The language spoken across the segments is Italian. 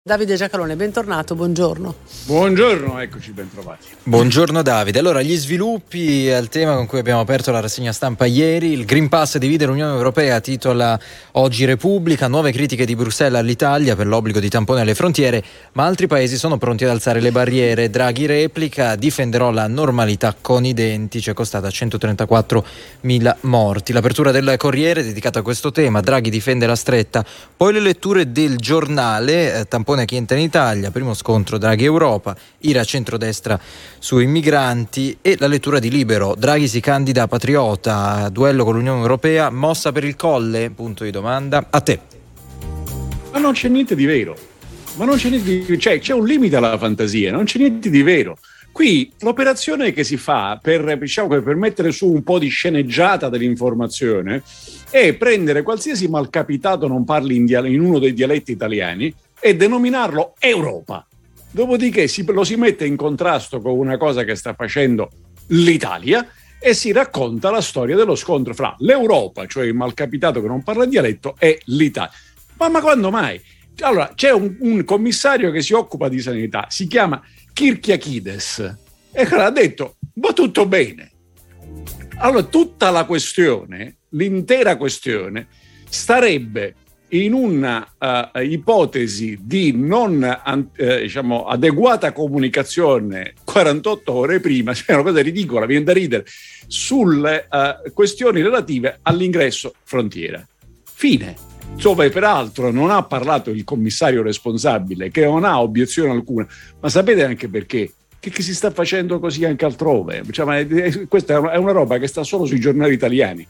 Davide Giacalone, bentornato, buongiorno. Buongiorno, eccoci, ben trovati. Buongiorno Davide. Allora, gli sviluppi al tema con cui abbiamo aperto la rassegna stampa ieri. Il Green Pass divide l'Unione Europea, titola oggi Repubblica, nuove critiche di Bruxelles all'Italia per l'obbligo di tampone alle frontiere, ma altri paesi sono pronti ad alzare le barriere. Draghi replica, difenderò la normalità con i denti, ci è costata 134.000 morti. L'apertura del Corriere dedicata a questo tema, Draghi difende la stretta, poi le letture del Giornale, tampone a chi entra in Italia, primo scontro Draghi Europa, ira centrodestra sui migranti e la lettura di Libero, Draghi si candida a patriota, duello con l'Unione Europea, mossa per il Colle, punto di domanda, a te. Ma non c'è niente di vero, c'è un limite alla fantasia, non c'è niente di vero. Qui l'operazione che si fa per mettere su un po' di sceneggiata dell'informazione è prendere qualsiasi malcapitato non parli in uno dei dialetti italiani e denominarlo Europa. Dopodiché lo si mette in contrasto con una cosa che sta facendo l'Italia e si racconta la storia dello scontro fra l'Europa, cioè il malcapitato che non parla dialetto, e l'Italia. Ma quando mai? Allora, c'è un commissario che si occupa di sanità, si chiama Kyriakides, e ha detto, va tutto bene. Allora, tutta la questione, l'intera questione, starebbe in una ipotesi di non adeguata comunicazione 48 ore prima, cioè una cosa ridicola, viene da ridere, sulle questioni relative all'ingresso frontiera. Fine. Dove peraltro non ha parlato il commissario responsabile, che non ha obiezione alcuna, ma sapete anche perché? Che si sta facendo così anche altrove. Questa è una roba che sta solo sui giornali italiani.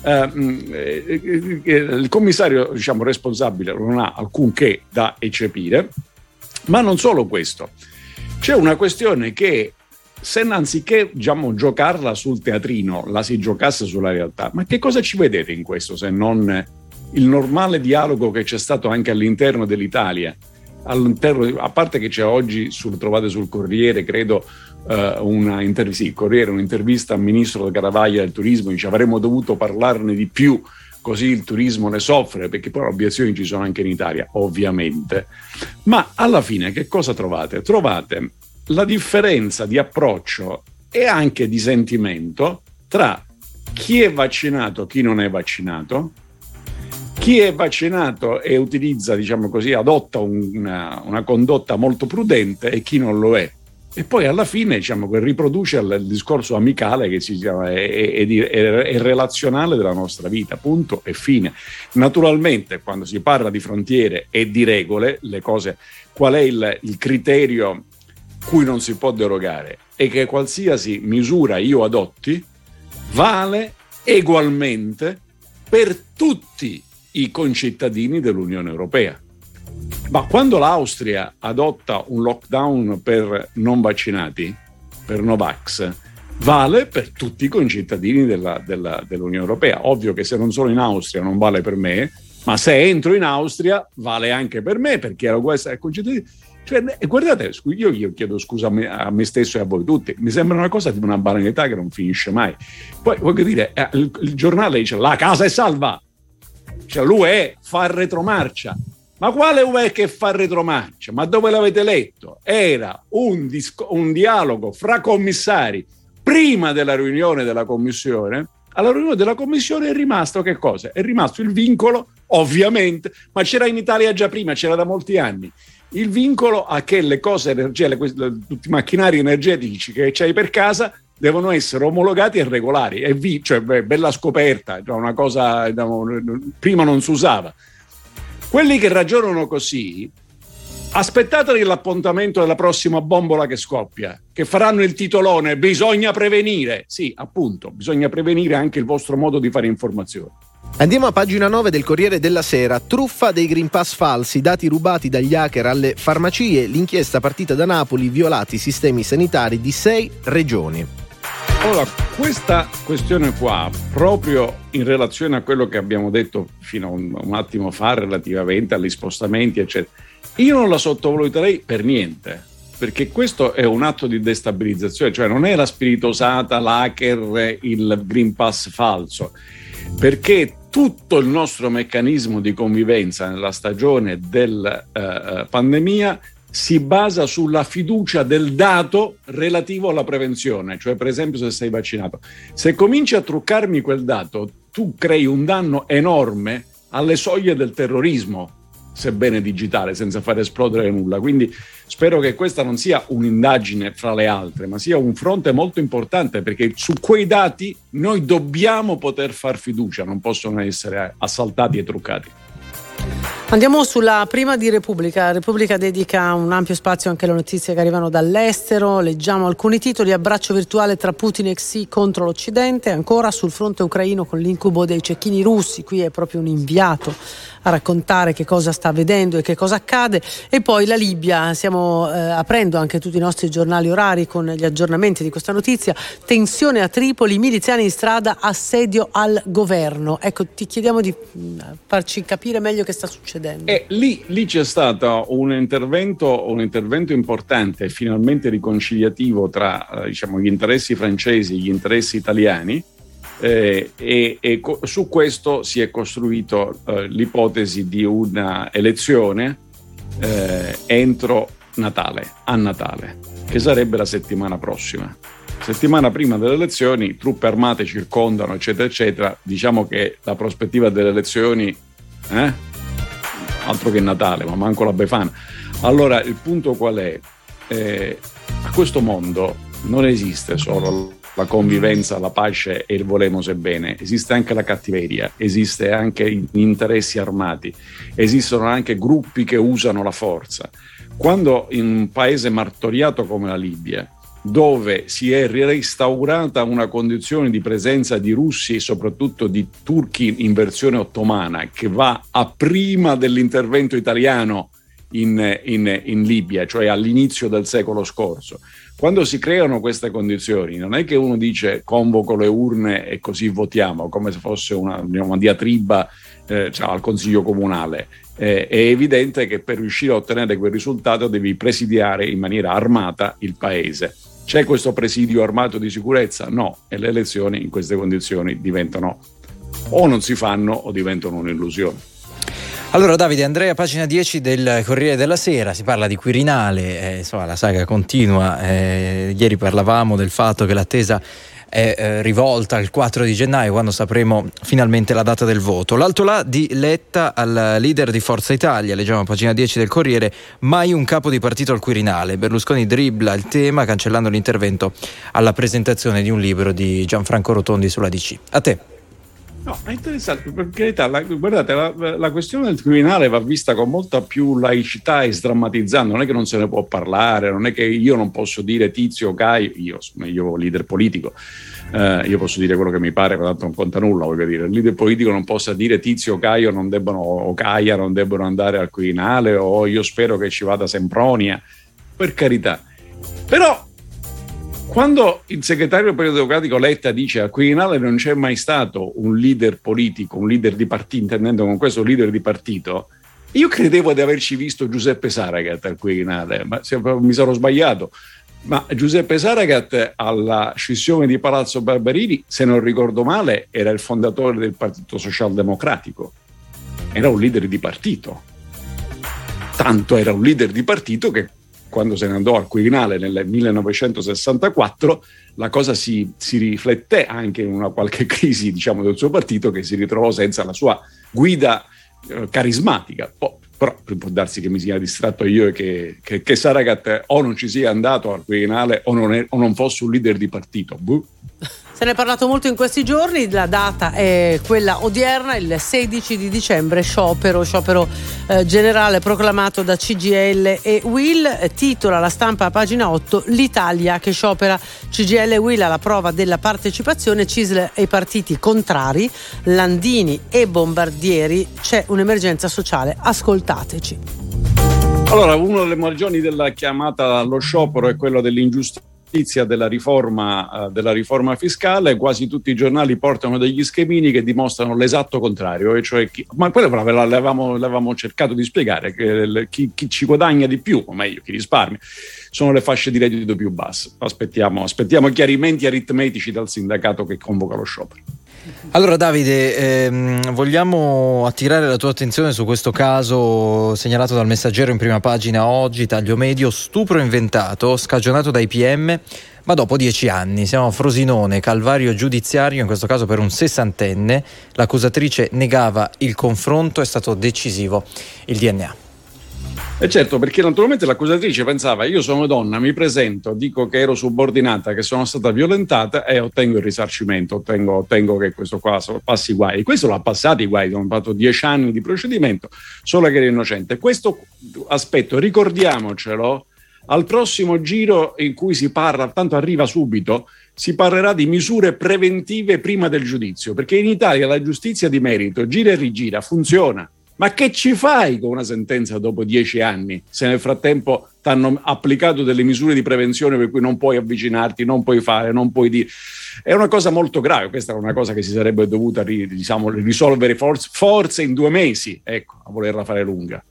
Il commissario responsabile non ha alcunché da eccepire, ma non solo questo, c'è una questione che se anziché giocarla sul teatrino la si giocasse sulla realtà, ma che cosa ci vedete in questo se non il normale dialogo che c'è stato anche all'interno dell'Italia, a parte che c'è oggi trovate sul Corriere, credo, un'intervista al ministro Garavaglia del turismo, dice avremmo dovuto parlarne di più, così il turismo ne soffre, perché poi le obiezioni ci sono anche in Italia, ovviamente. Ma alla fine che cosa trovate? Trovate la differenza di approccio e anche di sentimento tra chi è vaccinato e chi non è vaccinato. Chi è vaccinato e utilizza, adotta una condotta molto prudente, e chi non lo è. E poi alla fine che riproduce il discorso amicale che è relazionale della nostra vita, punto e fine. Naturalmente quando si parla di frontiere e di regole, le cose, qual è il criterio cui non si può derogare? È che qualsiasi misura io adotti vale egualmente per tutti i concittadini dell'Unione Europea. Ma quando l'Austria adotta un lockdown per non vaccinati, per Novax, vale per tutti i concittadini dell'Unione Europea. Ovvio che se non sono in Austria non vale per me, ma se entro in Austria vale anche per me, perché ero questo ai concittadini. Guardate, io chiedo scusa a me stesso e a voi tutti, mi sembra una cosa di una banalità che non finisce mai. Poi voglio dire, il giornale dice la casa è salva, l'UE fa retromarcia. Ma quale UE che fa retromarcia? Ma dove l'avete letto? Era un dialogo fra commissari prima della riunione della Commissione. Alla riunione della Commissione è rimasto che cosa? È rimasto il vincolo, ovviamente, ma c'era in Italia già prima, c'era da molti anni, il vincolo a che le cose, tutti i macchinari energetici che c'hai per casa devono essere omologati e regolari. E bella scoperta, una cosa prima non si usava. Quelli che ragionano così, aspettatevi l'appuntamento della prossima bombola che scoppia, che faranno il titolone, bisogna prevenire. Sì, appunto, bisogna prevenire anche il vostro modo di fare informazione. Andiamo a pagina 9 del Corriere della Sera. Truffa dei Green Pass falsi, dati rubati dagli hacker alle farmacie, l'inchiesta partita da Napoli, violati i sistemi sanitari di 6 regioni. Allora, questa questione qua, proprio in relazione a quello che abbiamo detto fino a un attimo fa relativamente agli spostamenti, eccetera, io non la sottovaluterei per niente, perché questo è un atto di destabilizzazione, cioè non è la spiritosata, l'hacker, il Green Pass falso, perché tutto il nostro meccanismo di convivenza nella stagione della pandemia si basa sulla fiducia del dato relativo alla prevenzione, cioè per esempio se sei vaccinato. Se cominci a truccarmi quel dato, tu crei un danno enorme alle soglie del terrorismo, sebbene digitale, senza far esplodere nulla. Quindi spero che questa non sia un'indagine fra le altre, ma sia un fronte molto importante, perché su quei dati noi dobbiamo poter far fiducia, non possono essere assaltati e truccati. Andiamo sulla prima di Repubblica. Repubblica dedica un ampio spazio anche alle notizie che arrivano dall'estero. Leggiamo alcuni titoli: abbraccio virtuale tra Putin e Xi contro l'Occidente. Ancora sul fronte ucraino con l'incubo dei cecchini russi. Qui è proprio un inviato a raccontare che cosa sta vedendo e che cosa accade. E poi la Libia. Stiamo aprendo anche tutti i nostri giornali orari con gli aggiornamenti di questa notizia. Tensione a Tripoli, miliziani in strada, assedio al governo. Ecco, ti chiediamo di farci capire meglio che sta succedendo. E lì c'è stato un intervento importante, finalmente riconciliativo tra gli interessi francesi e gli interessi italiani, su questo si è costruito l'ipotesi di una elezione entro a Natale, che sarebbe la settimana prossima. Settimana prima delle elezioni, truppe armate circondano, eccetera, eccetera. Diciamo che la prospettiva delle elezioni altro che Natale, ma manco la Befana. Allora il punto qual è? A questo mondo non esiste solo la convivenza, la pace e il volemos e bene, esiste anche la cattiveria, esiste anche gli interessi armati, esistono anche gruppi che usano la forza. Quando in un paese martoriato come la Libia, dove si è restaurata una condizione di presenza di russi e soprattutto di turchi in versione ottomana, che va a prima dell'intervento italiano in Libia, cioè all'inizio del secolo scorso. Quando si creano queste condizioni, non è che uno dice convoco le urne e così votiamo, come se fosse una diatriba al Consiglio Comunale. È evidente che per riuscire a ottenere quel risultato devi presidiare in maniera armata il paese. C'è questo presidio armato di sicurezza? No, e le elezioni in queste condizioni diventano o non si fanno o diventano un'illusione. Allora Davide, Andrea, pagina 10 del Corriere della Sera, si parla di Quirinale, insomma la saga continua, ieri parlavamo del fatto che l'attesa è rivolta al 4 di gennaio, quando sapremo finalmente la data del voto. L'altro là di Letta al leader di Forza Italia, leggiamo a pagina 10 del Corriere, mai un capo di partito al Quirinale. Berlusconi dribbla il tema cancellando l'intervento alla presentazione di un libro di Gianfranco Rotondi sulla DC. A te. No, è interessante, per carità, guardate, la questione del Quirinale va vista con molta più laicità e sdrammatizzando, non è che non se ne può parlare, non è che io non posso dire Tizio o Caio, io leader politico, io posso dire quello che mi pare, ma tanto non conta nulla, voglio dire, il leader politico non possa dire Tizio o Caio o Caia non debbono andare al Quirinale, o io spero che ci vada Sempronia, per carità. Però quando il segretario del Partito Democratico Letta dice al Quirinale non c'è mai stato un leader politico, un leader di partito, intendendo con questo un leader di partito, io credevo di averci visto Giuseppe Saragat al Quirinale, ma mi sarò sbagliato. Ma Giuseppe Saragat alla scissione di Palazzo Barberini, se non ricordo male, era il fondatore del Partito Socialdemocratico, era un leader di partito. Tanto era un leader di partito che quando se ne andò al Quirinale nel 1964, la cosa si rifletté anche in una qualche crisi, diciamo, del suo partito, che si ritrovò senza la sua guida carismatica. Però può darsi che mi sia distratto io e che Saragat o non ci sia andato al Quirinale o non fosse un leader di partito. Se ne è parlato molto in questi giorni, la data è quella odierna, il 16 di dicembre, sciopero generale proclamato da CGIL e UIL. Titola la Stampa a pagina 8, l'Italia che sciopera, CGIL e UIL alla prova della partecipazione, CISL e partiti contrari, Landini e Bombardieri, c'è un'emergenza sociale, ascoltateci. Allora, una delle ragioni della chiamata allo sciopero è quello dell'ingiustizia della riforma fiscale. Quasi tutti i giornali portano degli schemini che dimostrano l'esatto contrario, e cioè ma quello l'avevamo cercato di spiegare, che chi ci guadagna di più, o meglio chi risparmia, sono le fasce di reddito più basse. Aspettiamo chiarimenti aritmetici dal sindacato che convoca lo sciopero. Allora Davide, vogliamo attirare la tua attenzione su questo caso segnalato dal Messaggero in prima pagina oggi, taglio medio, stupro inventato, scagionato dai PM, ma dopo 10 anni. Siamo a Frosinone, calvario giudiziario, in questo caso per un 60enne. L'accusatrice negava il confronto, è stato decisivo il DNA. E certo, perché naturalmente l'accusatrice pensava: io sono donna, mi presento, dico che ero subordinata, che sono stata violentata e ottengo il risarcimento, ottengo che questo qua passi i guai. E questo l'ha passato i guai, hanno fatto 10 anni di procedimento, solo che era innocente. Questo aspetto, ricordiamocelo, al prossimo giro in cui si parla, tanto arriva subito, si parlerà di misure preventive prima del giudizio, perché in Italia la giustizia di merito gira e rigira, funziona. Ma che ci fai con una sentenza dopo 10 anni se nel frattempo ti hanno applicato delle misure di prevenzione per cui non puoi avvicinarti, non puoi fare, non puoi dire? È una cosa molto grave. Questa è una cosa che si sarebbe dovuta risolvere forse in 2 mesi, ecco, a volerla fare lunga.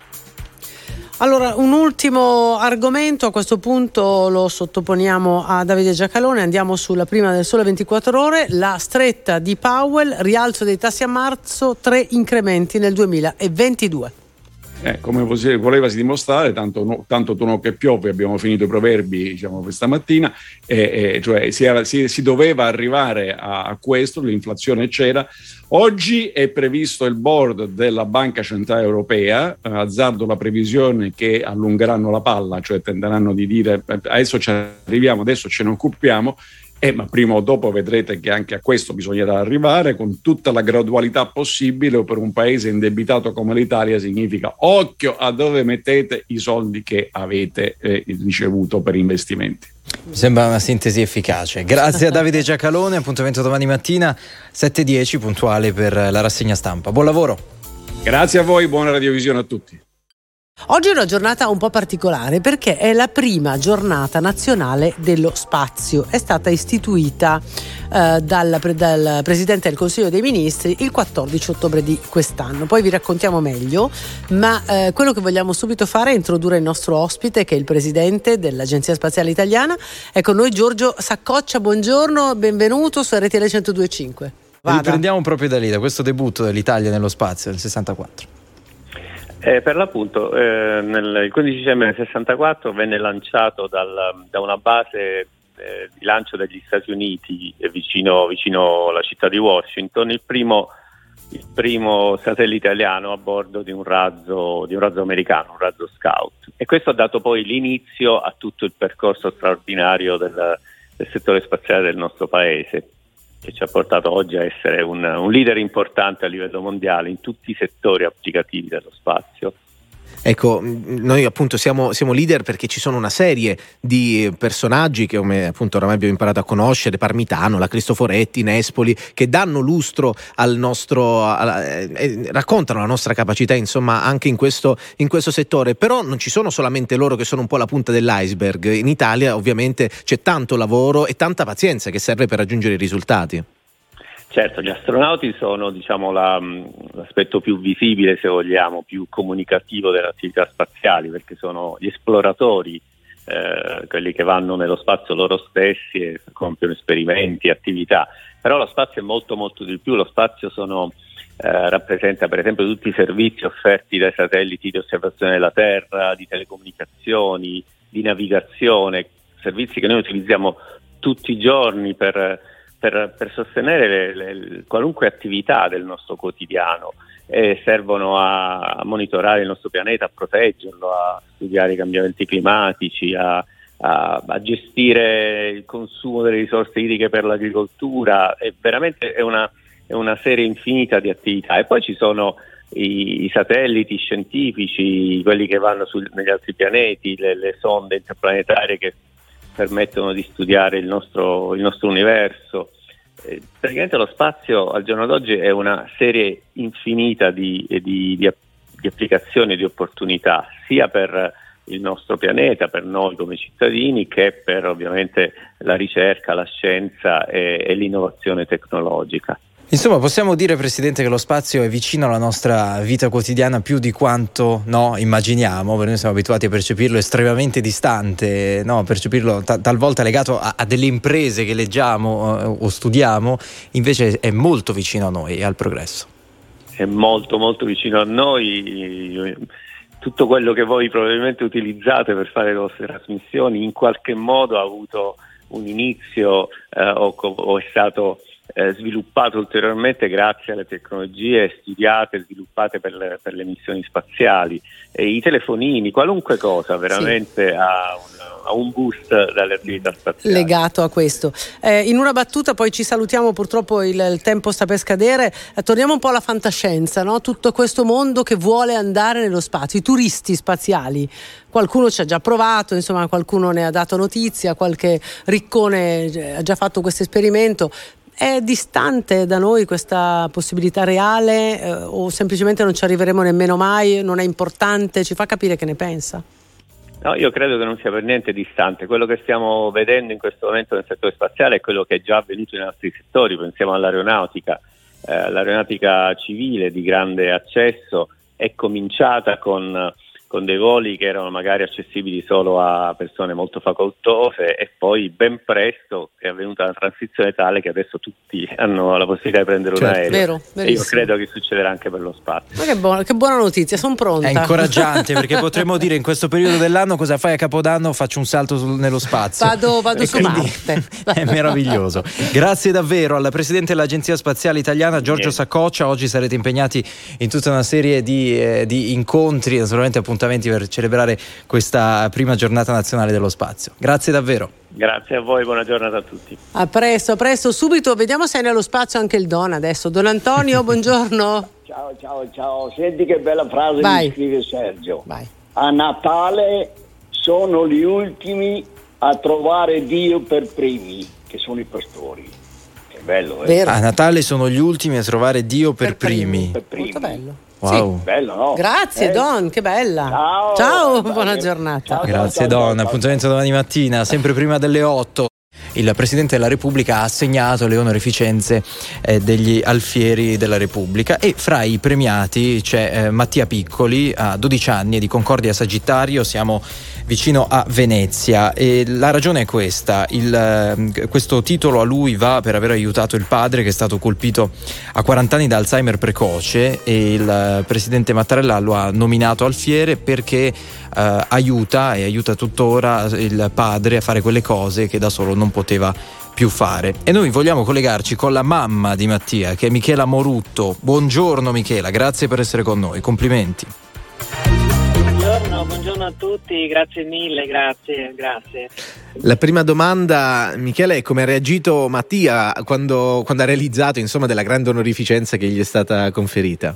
Allora, un ultimo argomento, a questo punto lo sottoponiamo a Davide Giacalone, andiamo sulla prima del Sole 24 Ore, la stretta di Powell, rialzo dei tassi a marzo, 3 incrementi nel 2022. Come volevasi dimostrare, tanto tono che piove, abbiamo finito i proverbi questa mattina, cioè si doveva arrivare a questo, l'inflazione c'era. Oggi è previsto il board della Banca Centrale Europea, azzardo la previsione che allungheranno la palla, cioè tenderanno di dire adesso ci arriviamo, adesso ce ne occupiamo. Ma prima o dopo vedrete che anche a questo bisognerà arrivare con tutta la gradualità possibile. Per un paese indebitato come l'Italia significa occhio a dove mettete i soldi che avete ricevuto per investimenti. Mi sembra una sintesi efficace. Grazie a Davide Giacalone, appuntamento domani mattina 7:10 puntuale per la rassegna stampa. Buon lavoro. Grazie a voi, buona radiovisione a tutti. Oggi è una giornata un po' particolare perché è la prima giornata nazionale dello spazio. È stata istituita dal Presidente del Consiglio dei Ministri il 14 ottobre di quest'anno. Poi vi raccontiamo meglio, ma quello che vogliamo subito fare è introdurre il nostro ospite, che è il Presidente dell'Agenzia Spaziale Italiana. È con noi Giorgio Saccoccia, buongiorno, benvenuto su RTL 102.5. Riprendiamo proprio da lì, da questo debutto dell'Italia nello spazio del 64. Per l'appunto, il 15 dicembre del 64 venne lanciato da una base di lancio degli Stati Uniti vicino alla città di Washington il primo satellite italiano a bordo di un razzo americano, un razzo Scout, e questo ha dato poi l'inizio a tutto il percorso straordinario del settore spaziale del nostro paese, che ci ha portato oggi a essere un leader importante a livello mondiale in tutti i settori applicativi dello spazio. Ecco, noi appunto siamo leader perché ci sono una serie di personaggi che, come appunto oramai abbiamo imparato a conoscere, Parmitano, la Cristoforetti, Nespoli, che danno lustro al nostro, raccontano la nostra capacità, insomma, anche in questo settore. Però non ci sono solamente loro che sono un po' la punta dell'iceberg. In Italia ovviamente c'è tanto lavoro e tanta pazienza che serve per raggiungere i risultati. Certo, gli astronauti sono l'aspetto più visibile, se vogliamo, più comunicativo delle attività spaziali, perché sono gli esploratori, quelli che vanno nello spazio loro stessi e compiono esperimenti, attività. Però lo spazio è molto molto di più. Lo spazio rappresenta per esempio tutti i servizi offerti dai satelliti di osservazione della Terra, di telecomunicazioni, di navigazione, servizi che noi utilizziamo tutti i giorni per sostenere qualunque attività del nostro quotidiano, e servono a monitorare il nostro pianeta, a proteggerlo, a studiare i cambiamenti climatici, a gestire il consumo delle risorse idriche per l'agricoltura. Veramente è una serie infinita di attività. E poi ci sono i satelliti scientifici, quelli che vanno negli altri pianeti, le sonde interplanetarie che permettono di studiare il nostro universo. Praticamente lo spazio al giorno d'oggi è una serie infinita di applicazioni e di opportunità, sia per il nostro pianeta, per noi come cittadini, che per ovviamente la ricerca, la scienza e l'innovazione tecnologica. Insomma, possiamo dire, Presidente, che lo spazio è vicino alla nostra vita quotidiana più di quanto immaginiamo, perché noi siamo abituati a percepirlo estremamente distante, percepirlo talvolta legato a delle imprese che leggiamo o studiamo, invece è molto vicino a noi e al progresso. È molto molto vicino a noi. Tutto quello che voi probabilmente utilizzate per fare le vostre trasmissioni in qualche modo ha avuto un inizio o è stato sviluppato ulteriormente grazie alle tecnologie studiate, sviluppate per le missioni spaziali, e i telefonini, qualunque cosa veramente ha un boost dalle attività spaziali legato a questo. In una battuta, poi ci salutiamo, purtroppo il tempo sta per scadere, torniamo un po' alla fantascienza, no? Tutto questo mondo che vuole andare nello spazio, i turisti spaziali, qualcuno ci ha già provato, insomma qualcuno ne ha dato notizia, qualche riccone ha già fatto questo esperimento. È distante da noi questa possibilità reale, o semplicemente non ci arriveremo nemmeno mai, non è importante? Ci fa capire che ne pensa? No, io credo che non sia per niente distante. Quello che stiamo vedendo in questo momento nel settore spaziale è quello che è già avvenuto in altri settori. Pensiamo all'aeronautica. L'aeronautica civile di grande accesso è cominciata con dei voli che erano magari accessibili solo a persone molto facoltose, e poi ben presto è avvenuta una transizione tale che adesso tutti hanno la possibilità di prendere un aereo. E io credo che succederà anche per lo spazio. Ma che buona notizia, sono pronta. È incoraggiante, perché potremmo dire in questo periodo dell'anno: cosa fai a Capodanno? Faccio un salto nello spazio. Vado su Marte. È meraviglioso. Grazie davvero alla Presidente dell'Agenzia Spaziale Italiana, Giorgio Saccoccia. Oggi sarete impegnati in tutta una serie di incontri, naturalmente appuntamenti per celebrare questa prima giornata nazionale dello spazio. Grazie davvero. Grazie a voi, buona giornata a tutti. A presto, subito vediamo se è nello spazio anche il Don adesso. Don Antonio, buongiorno. Ciao, senti che bella frase mi scrive Sergio. Vai. A Natale sono gli ultimi a trovare Dio per primi, che sono i pastori. Che bello, Vero. A Natale sono gli ultimi a trovare Dio per primi. Molto bello. Wow. Sì, bello, no? Grazie Don, che bella. Ciao, buona giornata. Grazie Don, appuntamento domani mattina, sempre prima delle 8. Il Presidente della Repubblica ha assegnato le onorificenze degli alfieri della Repubblica, e fra i premiati c'è Mattia Piccoli, a 12 anni, è di Concordia Sagittario, siamo vicino a Venezia, e la ragione è questa: questo titolo a lui va per aver aiutato il padre, che è stato colpito a 40 anni da Alzheimer precoce, e il Presidente Mattarella lo ha nominato alfiere perché aiuta tuttora il padre a fare quelle cose che da solo non poteva più fare. E noi vogliamo collegarci con la mamma di Mattia, che è Michela Morutto. Buongiorno Michela, grazie per essere con noi, complimenti. Buongiorno a tutti, grazie mille, grazie. La prima domanda, Michele, è come ha reagito Mattia quando ha realizzato, insomma, della grande onorificenza che gli è stata conferita?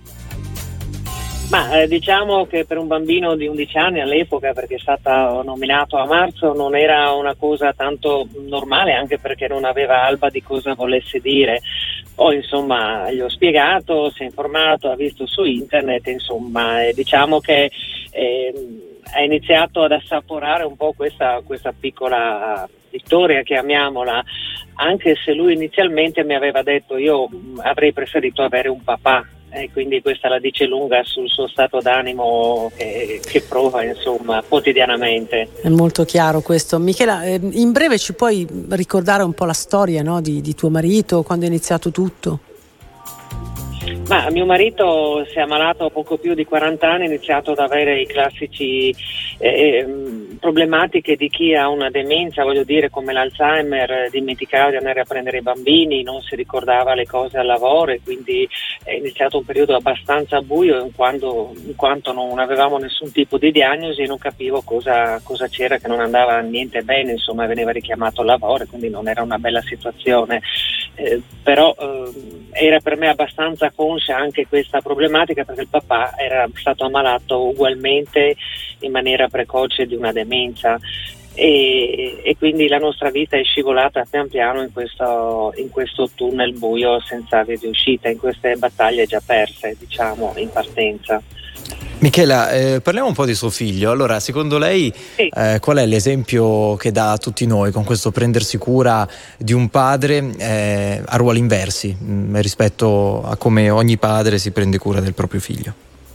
Ma diciamo che per un bambino di 11 anni all'epoca, perché è stato nominato a marzo, non era una cosa tanto normale, anche perché non aveva alba di cosa volesse dire. Poi insomma gli ho spiegato, si è informato, ha visto su internet, insomma, diciamo che ha iniziato ad assaporare un po' questa piccola vittoria, chiamiamola, anche se lui inizialmente mi aveva detto: io avrei preferito avere un papà. E quindi questa la dice lunga sul suo stato d'animo che prova, insomma, quotidianamente. È molto chiaro questo. Michela, in breve ci puoi ricordare un po' la storia, no, di tuo marito, quando è iniziato tutto? Ma mio marito si è ammalato a poco più di 40 anni, ha iniziato ad avere i classici problematiche di chi ha una demenza, voglio dire, come l'Alzheimer, dimenticava di andare a prendere i bambini, non si ricordava le cose al lavoro, e quindi è iniziato un periodo abbastanza buio in quanto non avevamo nessun tipo di diagnosi e non capivo cosa c'era, che non andava niente bene, insomma veniva richiamato al lavoro, quindi non era una bella situazione. Però era per me abbastanza conscia anche questa problematica, perché il papà era stato ammalato ugualmente in maniera precoce di una demenza, e quindi la nostra vita è scivolata pian piano in questo tunnel buio senza via di uscita, in queste battaglie già perse, diciamo, in partenza. Michela, parliamo un po' di suo figlio. Allora, secondo lei qual è l'esempio che dà a tutti noi con questo prendersi cura di un padre a ruoli inversi rispetto a come ogni padre si prende cura del proprio figlio?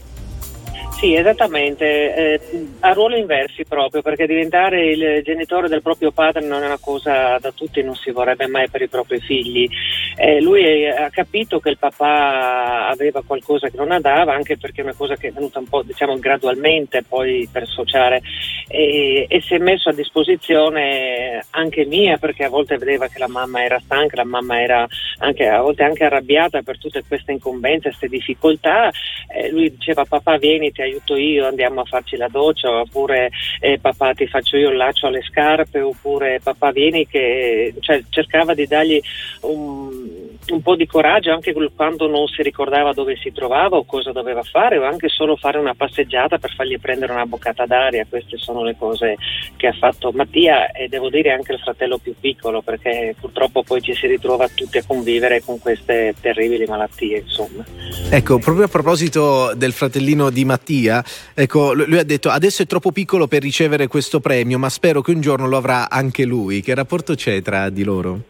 Sì, esattamente, a ruoli inversi proprio, perché diventare il genitore del proprio padre non è una cosa da tutti, non si vorrebbe mai per i propri figli. Lui ha capito che il papà aveva qualcosa che non andava, anche perché è una cosa che è venuta un po', diciamo, gradualmente poi per sociare, e si è messo a disposizione anche mia, perché a volte vedeva che la mamma era stanca, la mamma era anche, a volte anche arrabbiata per tutte queste incombenze, queste difficoltà. Lui diceva: papà, vieni, ti aiuto io, andiamo a farci la doccia, oppure papà, ti faccio io il laccio alle scarpe, oppure papà, vieni, che cioè, cercava di dargli un po' di coraggio anche quando non si ricordava dove si trovava o cosa doveva fare, o anche solo fare una passeggiata per fargli prendere una boccata d'aria. Queste sono le cose che ha fatto Mattia, e devo dire anche il fratello più piccolo, perché purtroppo poi ci si ritrova tutti a convivere con queste terribili malattie, insomma. Ecco, proprio a proposito del fratellino di Mattia, ecco, lui ha detto: adesso è troppo piccolo per ricevere questo premio, ma spero che un giorno lo avrà anche lui. Che rapporto c'è tra di loro?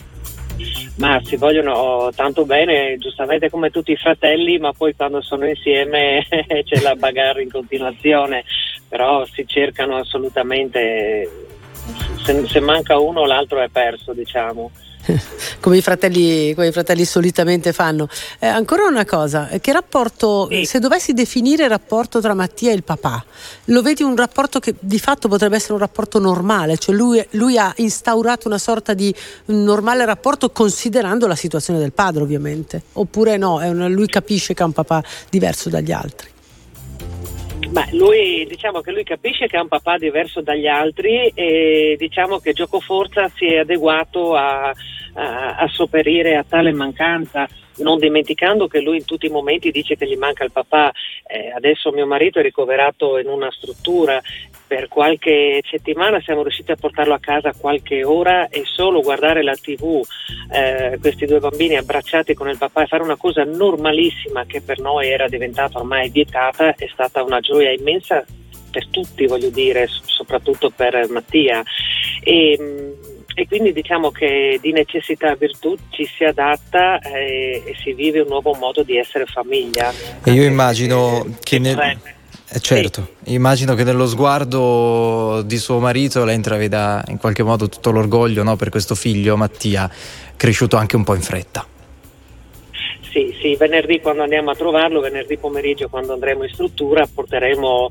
Ma si vogliono tanto bene, giustamente come tutti i fratelli, ma poi quando sono insieme c'è la bagarre in continuazione, però si cercano assolutamente, se manca uno l'altro è perso, diciamo. Come i fratelli solitamente fanno. Ancora una cosa, che rapporto, se dovessi definire il rapporto tra Mattia e il papà, lo vedi un rapporto che di fatto potrebbe essere un rapporto normale, cioè lui ha instaurato una sorta di normale rapporto considerando la situazione del padre, ovviamente, oppure no, lui capisce che è un papà diverso dagli altri? Beh, lui, diciamo che lui capisce che è un papà diverso dagli altri, e diciamo che giocoforza si è adeguato a sopperire a tale mancanza, non dimenticando che lui in tutti i momenti dice che gli manca il papà. Adesso mio marito è ricoverato in una struttura, per qualche settimana siamo riusciti a portarlo a casa qualche ora, e solo guardare la TV, questi due bambini abbracciati con il papà e fare una cosa normalissima che per noi era diventata ormai vietata, è stata una gioia immensa per tutti, voglio dire, soprattutto per Mattia. E quindi diciamo che di necessità a virtù ci si adatta e si vive un nuovo modo di essere famiglia. E io immagino che certo, immagino che nello sguardo di suo marito lei intraveda in qualche modo tutto l'orgoglio, no, per questo figlio Mattia, cresciuto anche un po' in fretta. Sì, venerdì quando andiamo a trovarlo, venerdì pomeriggio quando andremo in struttura, porteremo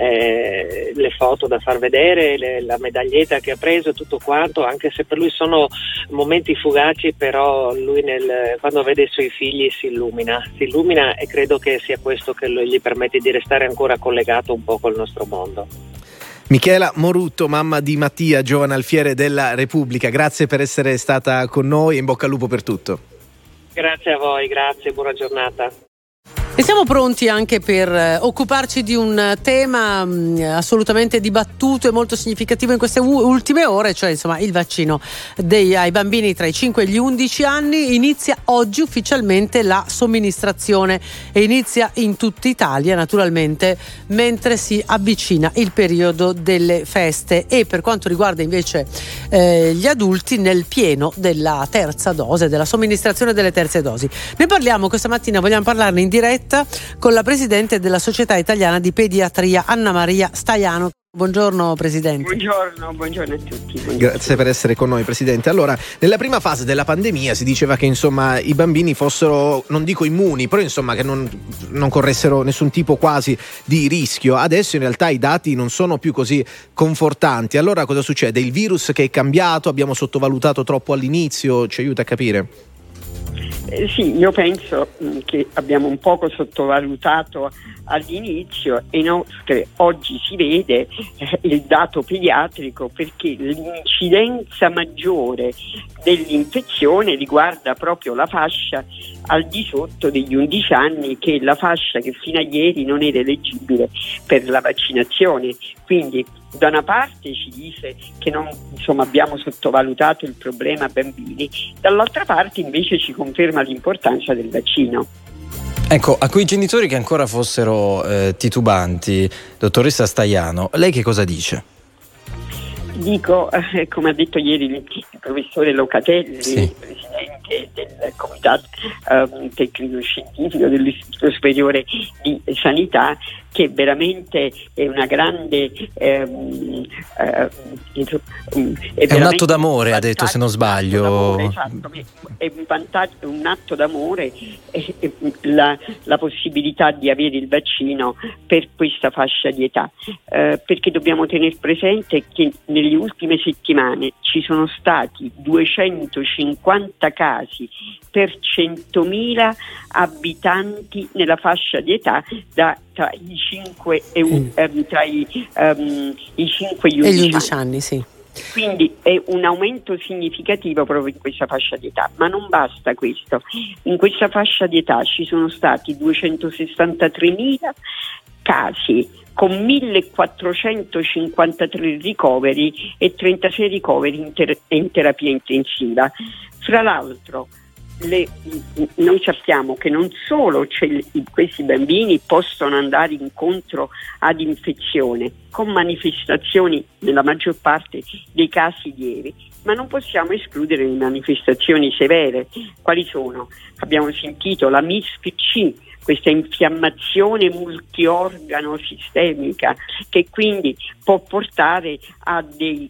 le foto da far vedere, la medaglietta che ha preso, tutto quanto, anche se per lui sono momenti fugaci, però lui quando vede i suoi figli si illumina, e credo che sia questo che gli permette di restare ancora collegato un po' col nostro mondo. Michela Morutto, mamma di Mattia, giovane alfiere della Repubblica, grazie per essere stata con noi, in bocca al lupo per tutto. Grazie a voi, grazie, buona giornata. E siamo pronti anche per occuparci di un tema assolutamente dibattuto e molto significativo in queste ultime ore, cioè insomma il vaccino ai bambini tra i 5 e gli 11 anni. Inizia oggi ufficialmente la somministrazione e inizia in tutta Italia, naturalmente, mentre si avvicina il periodo delle feste, e per quanto riguarda invece gli adulti nel pieno della terza dose, della somministrazione delle terze dosi. Ne parliamo questa mattina, vogliamo parlarne in diretta con la presidente della Società Italiana di Pediatria, Anna Maria Staiano. Buongiorno Presidente. Buongiorno a tutti. Buongiorno. Grazie per essere con noi, Presidente. Allora, nella prima fase della pandemia si diceva che insomma i bambini fossero, non dico immuni, però insomma che non corressero nessun tipo quasi di rischio. Adesso in realtà i dati non sono più così confortanti. Allora cosa succede? Il virus che è cambiato, abbiamo sottovalutato troppo all'inizio, ci aiuta a capire? Sì, io penso che abbiamo un poco sottovalutato all'inizio, e inoltre oggi si vede il dato pediatrico, perché l'incidenza maggiore dell'infezione riguarda proprio la fascia al di sotto degli 11 anni, che è la fascia che fino a ieri non era eleggibile per la vaccinazione. Quindi da una parte ci dice che abbiamo sottovalutato il problema bambini, dall'altra parte invece ci conferma l'importanza del vaccino. Ecco, a quei genitori che ancora fossero titubanti, dottoressa Staiano, lei che cosa dice? Dico, come ha detto ieri il professore Locatelli, sì, presidente del comitato tecnico-scientifico dell'Istituto Superiore di Sanità, che veramente è una grande è un atto d'amore, ha detto, se non sbaglio. Esatto, è un atto d'amore, la possibilità di avere il vaccino per questa fascia di età, perché dobbiamo tenere presente che nelle ultime settimane ci sono stati 250 casi per 100.000 abitanti nella fascia di età tra i 5 e gli 11 anni, sì. Quindi è un aumento significativo proprio in questa fascia di età, ma non basta questo. In questa fascia di età ci sono stati 263.000 casi con 1.453 ricoveri e 36 ricoveri in terapia intensiva. Fra l'altro noi sappiamo che non solo questi bambini possono andare incontro ad infezione con manifestazioni nella maggior parte dei casi lievi, ma non possiamo escludere le manifestazioni severe. Quali sono? Abbiamo sentito la MISC-C, questa infiammazione multiorgano sistemica che quindi può portare a delle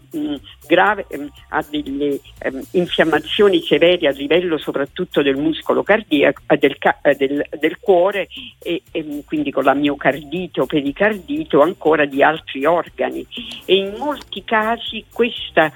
infiammazioni severe a livello soprattutto del muscolo cardiaco, del cuore e quindi con la miocardite o pericardite, ancora di altri organi, e in molti casi questa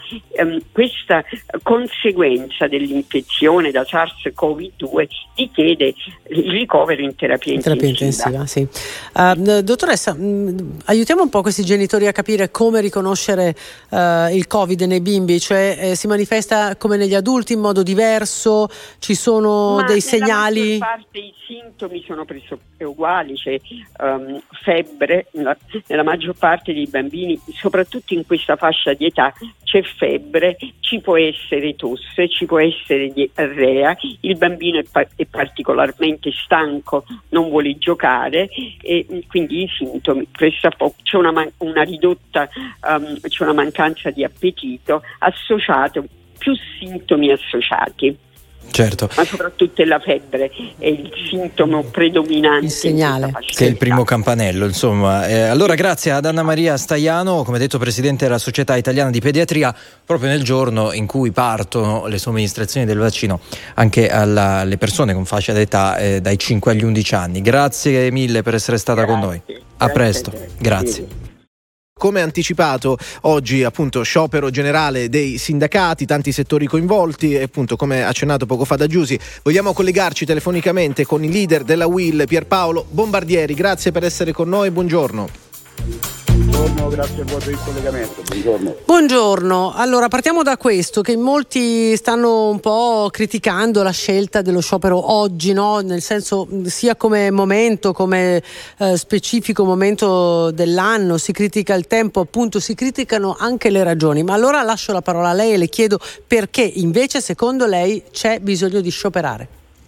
conseguenza dell'infezione da SARS-CoV-2 richiede il ricovero in terapia intensiva. Sì. Dottoressa, aiutiamo un po' questi genitori a capire come riconoscere il Covid nei bimbi, cioè si manifesta come negli adulti in modo diverso, ci sono dei segnali? Nella maggior parte i sintomi sono pressoché uguali, c'è febbre, nella maggior parte dei bambini, soprattutto in questa fascia di età, c'è febbre, ci può essere tosse, ci può essere diarrea, il bambino è particolarmente stanco, non vuole giocare, e quindi i sintomi pressappoco c'è una ridotta, c'è una mancanza di appetito associato, più sintomi associati. Certo. Ma soprattutto la febbre è il sintomo predominante, il segnale, che è il primo campanello, insomma. Allora grazie ad Anna Maria Staiano, come detto presidente della Società Italiana di Pediatria, proprio nel giorno in cui partono le somministrazioni del vaccino anche alle persone con fascia d'età dai 5 agli 11 anni. Grazie mille per essere stata con noi. A presto. Grazie. Come anticipato, oggi appunto sciopero generale dei sindacati, tanti settori coinvolti, e appunto come accennato poco fa da Giusy, vogliamo collegarci telefonicamente con il leader della UIL, Pierpaolo Bombardieri. Grazie per essere con noi, buongiorno. Buongiorno, grazie a voi per il collegamento. Buongiorno. Allora partiamo da questo, che molti stanno un po' criticando la scelta dello sciopero oggi, no? Nel senso, sia come momento, come specifico momento dell'anno, si critica il tempo, appunto, si criticano anche le ragioni. Ma allora lascio la parola a lei e le chiedo perché invece secondo lei c'è bisogno di scioperare.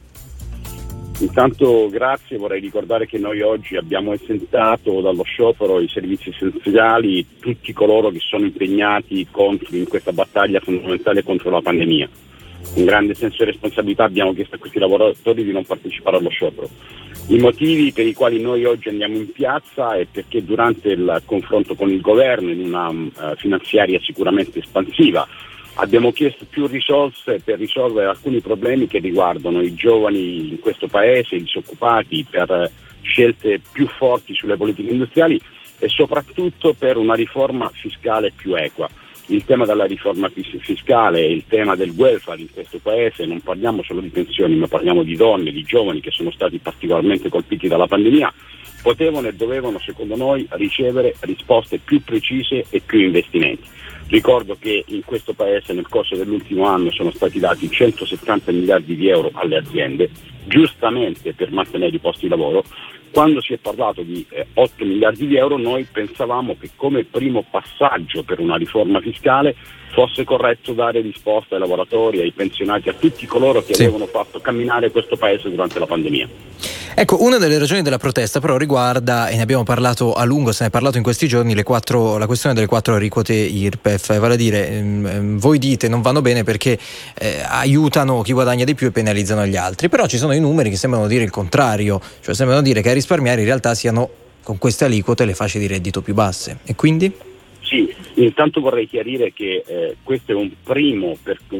Intanto grazie, vorrei ricordare che noi oggi abbiamo esentato dallo sciopero i servizi essenziali, tutti coloro che sono impegnati in questa battaglia fondamentale contro la pandemia. Con grande senso di responsabilità abbiamo chiesto a questi lavoratori di non partecipare allo sciopero. I motivi per i quali noi oggi andiamo in piazza è perché durante il confronto con il governo, in una finanziaria sicuramente espansiva, abbiamo chiesto più risorse per risolvere alcuni problemi che riguardano i giovani in questo paese, i disoccupati, per scelte più forti sulle politiche industriali e soprattutto per una riforma fiscale più equa. Il tema della riforma fiscale e il tema del welfare in questo paese, non parliamo solo di pensioni, ma parliamo di donne, di giovani che sono stati particolarmente colpiti dalla pandemia, potevano e dovevano, secondo noi, ricevere risposte più precise e più investimenti. Ricordo che in questo paese nel corso dell'ultimo anno sono stati dati 170 miliardi di euro alle aziende, giustamente per mantenere i posti di lavoro. Quando si è parlato di 8 miliardi di euro noi pensavamo che come primo passaggio per una riforma fiscale fosse corretto dare risposta ai lavoratori, ai pensionati, a tutti coloro che avevano fatto camminare questo paese durante la pandemia. Ecco, una delle ragioni della protesta però riguarda, e ne abbiamo parlato a lungo, se ne è parlato in questi giorni, la questione delle 4 aliquote IRPEF, vale a dire voi dite non vanno bene perché aiutano chi guadagna di più e penalizzano gli altri, però ci sono i numeri che sembrano dire il contrario, cioè sembrano dire che a risparmiare in realtà siano con queste aliquote le fasce di reddito più basse, e quindi? Sì, intanto vorrei chiarire che questo è un primo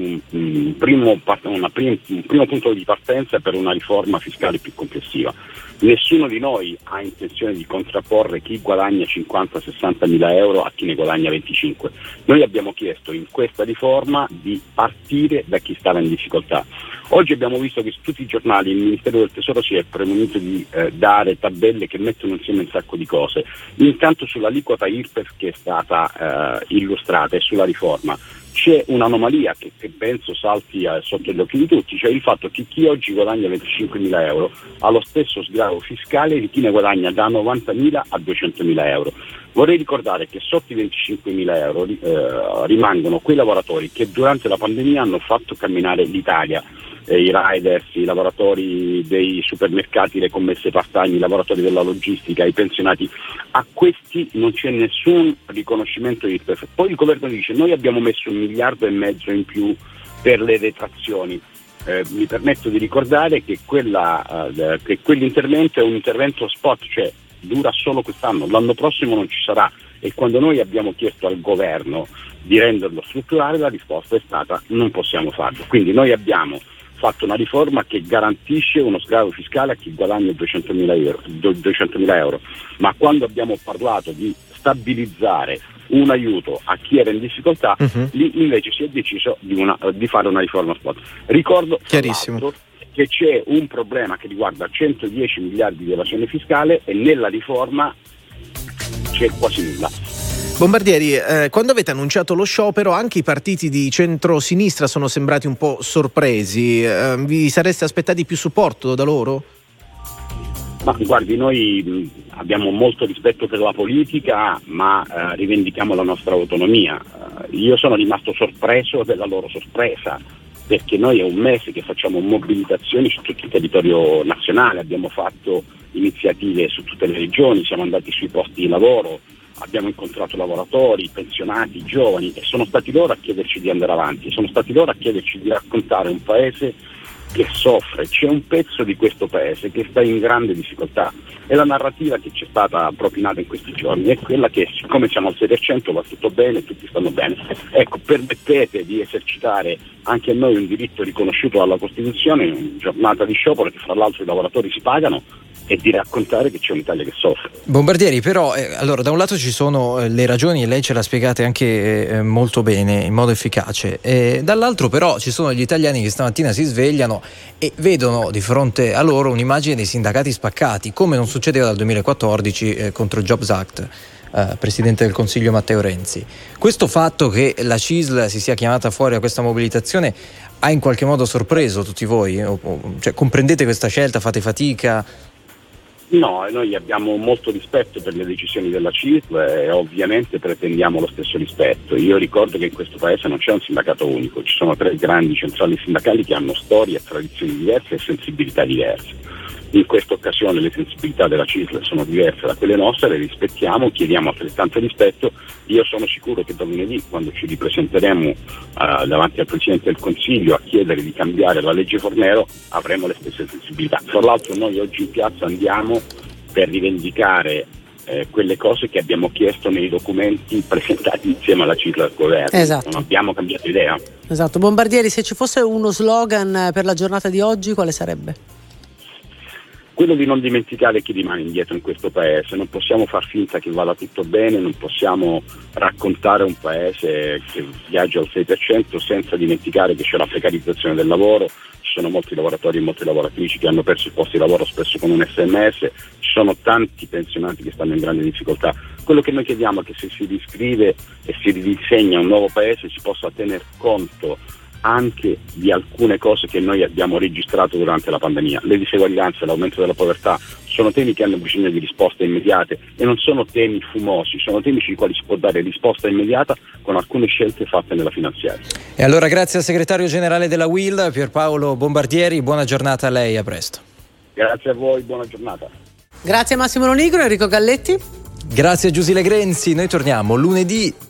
punto di partenza per una riforma fiscale più complessiva. Nessuno di noi ha intenzione di contrapporre chi guadagna 50-60 mila euro a chi ne guadagna 25. Noi abbiamo chiesto in questa riforma di partire da chi stava in difficoltà. Oggi abbiamo visto che su tutti i giornali il Ministero del Tesoro si è premunito di dare tabelle che mettono insieme un sacco di cose. Intanto sull'aliquota IRPEF che è stata illustrata e sulla riforma c'è un'anomalia che penso salti sotto gli occhi di tutti, cioè il fatto che chi oggi guadagna 25.000 euro ha lo stesso sgravo fiscale di chi ne guadagna da 90.000 a 200.000 euro. Vorrei ricordare che sotto i 25.000 euro rimangono quei lavoratori che durante la pandemia hanno fatto camminare l'Italia, i riders, i lavoratori dei supermercati, le commesse part-time, i lavoratori della logistica, i pensionati. A questi non c'è nessun riconoscimento IRPEF. Poi il governo dice noi abbiamo messo 1,5 miliardi in più per le detrazioni. Mi permetto di ricordare che quell'intervento è un intervento spot, cioè dura solo quest'anno, l'anno prossimo non ci sarà, e quando noi abbiamo chiesto al governo di renderlo strutturale la risposta è stata non possiamo farlo. Quindi noi abbiamo fatto una riforma che garantisce uno sgravio fiscale a chi guadagna 200.000 euro, ma quando abbiamo parlato di stabilizzare un aiuto a chi era in difficoltà, lì invece si è deciso di fare una riforma spot. Ricordo chiarissimo che c'è un problema che riguarda 110 miliardi di evasione fiscale e nella riforma c'è quasi nulla. Bombardieri, quando avete annunciato lo sciopero anche i partiti di centro-sinistra sono sembrati un po' sorpresi, vi sareste aspettati più supporto da loro? Ma guardi, noi abbiamo molto rispetto per la politica, ma rivendichiamo la nostra autonomia. Io sono rimasto sorpreso della loro sorpresa, perché noi è un mese che facciamo mobilitazioni su tutto il territorio nazionale, abbiamo fatto iniziative su tutte le regioni, siamo andati sui posti di lavoro, abbiamo incontrato lavoratori, pensionati, giovani, e sono stati loro a chiederci di andare avanti, sono stati loro a chiederci di raccontare un paese che soffre. C'è un pezzo di questo paese che sta in grande difficoltà e la narrativa che c'è stata propinata in questi giorni è quella che siccome siamo al 6% va tutto bene, tutti stanno bene. Ecco, permettete di esercitare anche a noi un diritto riconosciuto dalla Costituzione, in giornata di sciopero che fra l'altro i lavoratori si pagano, e di raccontare che c'è un'Italia che soffre. Bombardieri, però allora da un lato ci sono le ragioni e lei ce l'ha spiegate anche molto bene, in modo efficace, dall'altro però ci sono gli italiani che stamattina si svegliano e vedono di fronte a loro un'immagine dei sindacati spaccati, come non succedeva dal 2014 contro il Jobs Act. Presidente del Consiglio Matteo Renzi, questo fatto che la CISL si sia chiamata fuori a questa mobilitazione ha in qualche modo sorpreso tutti voi? Cioè, comprendete questa scelta, fate fatica? No, noi abbiamo molto rispetto per le decisioni della CISL e ovviamente pretendiamo lo stesso rispetto. Io ricordo che in questo paese non c'è un sindacato unico, ci sono 3 grandi centrali sindacali che hanno storie, tradizioni diverse e sensibilità diverse. In questa occasione le sensibilità della CISL sono diverse da quelle nostre, le rispettiamo, chiediamo altrettanto rispetto. Io sono sicuro che da lunedì, quando ci ripresenteremo davanti al Presidente del Consiglio a chiedere di cambiare la legge Fornero, avremo le stesse sensibilità. Tra l'altro noi oggi in piazza andiamo per rivendicare quelle cose che abbiamo chiesto nei documenti presentati insieme alla CISL al governo. Esatto. Non abbiamo cambiato idea. Esatto. Bombardieri, se ci fosse uno slogan per la giornata di oggi, quale sarebbe? Quello di non dimenticare chi rimane indietro in questo paese. Non possiamo far finta che vada tutto bene, non possiamo raccontare un paese che viaggia al 6% senza dimenticare che c'è la precarizzazione del lavoro, ci sono molti lavoratori e molte lavoratrici che hanno perso il posto di lavoro spesso con un SMS, ci sono tanti pensionati che stanno in grande difficoltà. Quello che noi chiediamo è che se si riscrive e si ridisegna un nuovo paese si possa tener conto anche di alcune cose che noi abbiamo registrato durante la pandemia. Le diseguaglianze, l'aumento della povertà sono temi che hanno bisogno di risposte immediate e non sono temi fumosi, sono temi sui quali si può dare risposta immediata con alcune scelte fatte nella finanziaria. E allora grazie al segretario generale della UIL Pierpaolo Bombardieri, buona giornata a lei, a presto. Grazie a voi, buona giornata. Grazie a Massimo Lonigro e Enrico Galletti. Grazie a Giusile Grenzi, noi torniamo lunedì